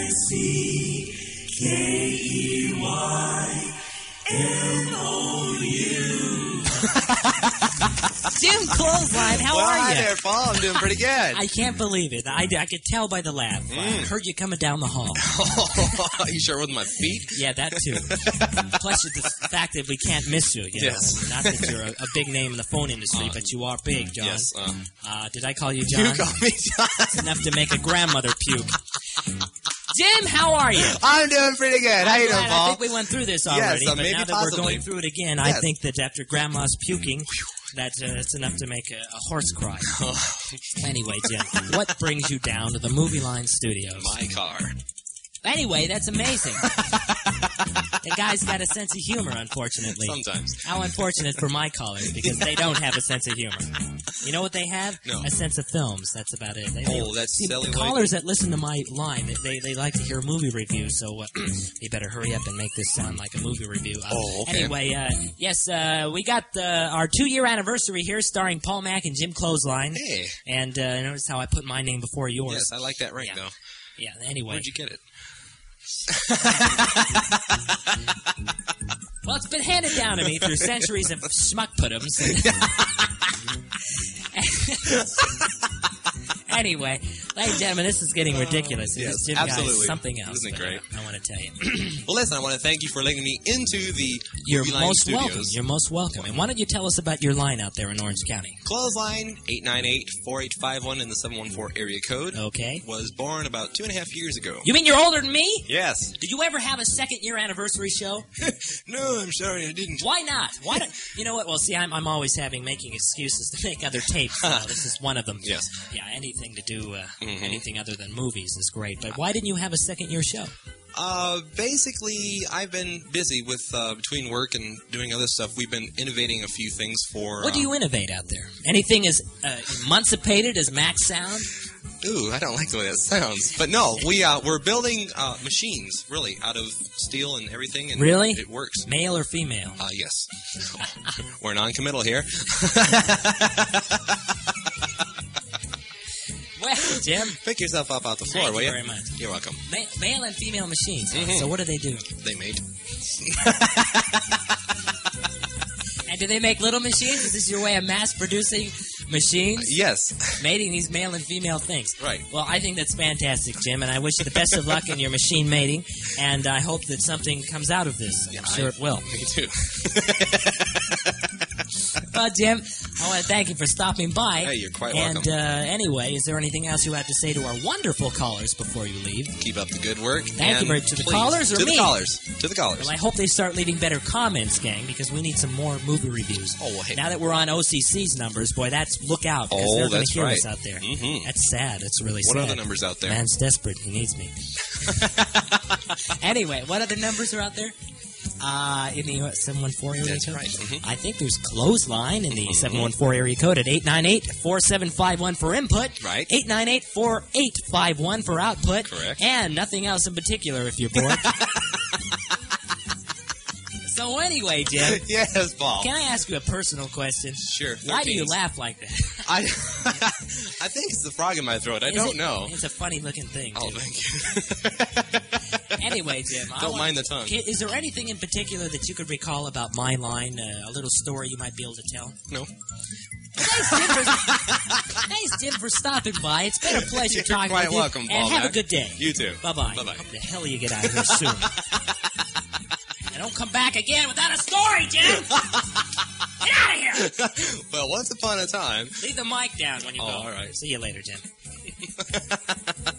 Jim Clothesline, how are you? Hi there, Paul. I'm doing pretty good. I can't believe it. I could tell by the laugh. I heard you coming down the hall. You sure with my feet? Yeah, that too. Plus the fact that we can't miss you. You know? Yes. Not that you're a big name in the phone industry, but you are big, John. Yes. Did I call you John? You call me John. It's enough to make a grandmother puke. Jim, how are you? I'm doing pretty good. How you doing, Paul? I think we went through this already, but maybe now that possibly. we're going through it again, I think that after Grandma's puking, that it's enough to make a horse cry. Anyway, Jim, what brings you down to the Movie Line Studios? My car. Anyway, that's amazing. The guy's got a sense of humor, unfortunately. Sometimes. How unfortunate for my callers, because they don't have a sense of humor. You know what they have? No. A sense of films. That's about it. That's See, silly. the callers that listen to my line, they like to hear movie reviews, so you better hurry up and make this sound like a movie review. Okay. Anyway, yes, we got our 2-year anniversary here, starring Paul Mack and Jim Clothesline. Hey. And notice how I put my name before yours. Yes, I like that ring, though. Yeah, anyway. Where'd you get it? Well, it's been handed down to me through centuries of schmuck-put-ems. Anyway, ladies and gentlemen, this is getting ridiculous. Yes, this Jim absolutely. guy is something else. Isn't it great? I want to tell you. Well, listen, I want to thank you for letting me into the You're Movie Line most Studios. welcome. You're most welcome. And why don't you tell us about your line out there in Orange County? Clothesline, 898-4851 in the 714 area code. Okay. Was born about 2.5 years ago. You mean you're older than me? Yes. Did you ever have a second-year anniversary show? No, I'm sorry, I didn't. Why not? Why don't, you know what? Well, see, I'm always making excuses to make other tapes. This is one of them. Yes. Yeah, anything to do, anything other than movies is great. But why didn't you have a second-year show? Basically, I've been busy with between work and doing other stuff. We've been innovating a few things for. What do you innovate out there? Anything as emancipated as Max Sound? Ooh, I don't like the way that sounds. But no, we're building machines, really, out of steel and everything. And Really? It works. Male or female? Yes. We're non-committal here. Well, Jim. Pick yourself up off the floor, Thank will you you? very much. You're welcome. Male and female machines. Mhm. So what do they do? They mate. And do they make little machines? Is this your way of mass-producing machines? Yes. Mating these male and female things. Right. Well, I think that's fantastic, Jim, and I wish you the best of luck in your machine mating, and I hope that something comes out of this. I'm sure it will. Me too. Well, Jim, I want to thank you for stopping by. Hey, you're quite and, welcome. anyway, is there anything else you have to say to our wonderful callers before you leave? Keep up the good work. Thank you, and to the please, callers or to me? the callers. To the callers. Well, I hope they start leaving better comments, gang, because we need some more movie reviews. Oh, well, hey. Now that we're on OCC's numbers, boy, look out, because they're going that's to hear right. us out there. Mhm. That's sad. That's really What sad. other numbers out there? Man's desperate. He needs me. Anyway, what other numbers are out there? In the 714 area That's code? right. Mhm. I think there's Clothesline in the 714 area code at 898-4751 for input. Right. 898-4851 for output. Correct. And nothing else in particular if you're bored. So anyway, Jim, Yes, Paul. can I ask you a personal question? Sure. Why do you 13s. laugh like that? I think it's the frog in my throat. I don't know. It's a funny looking thing. Oh, too. thank you. Anyway, Jim, Don't mind the tongue. Is there anything in particular that you could recall about my line? A little story you might be able to tell? No. Thanks, Jim, for stopping by. It's been a pleasure You're talking quite with you. welcome, Paul And have a Mack. good day. You too. Bye-bye. Bye-bye. Hope the hell you get out of here soon. And don't come back again without a story, Jim! Get out of here! Well, once upon a time. Leave the mic down when you go. All right. See you later, Jim.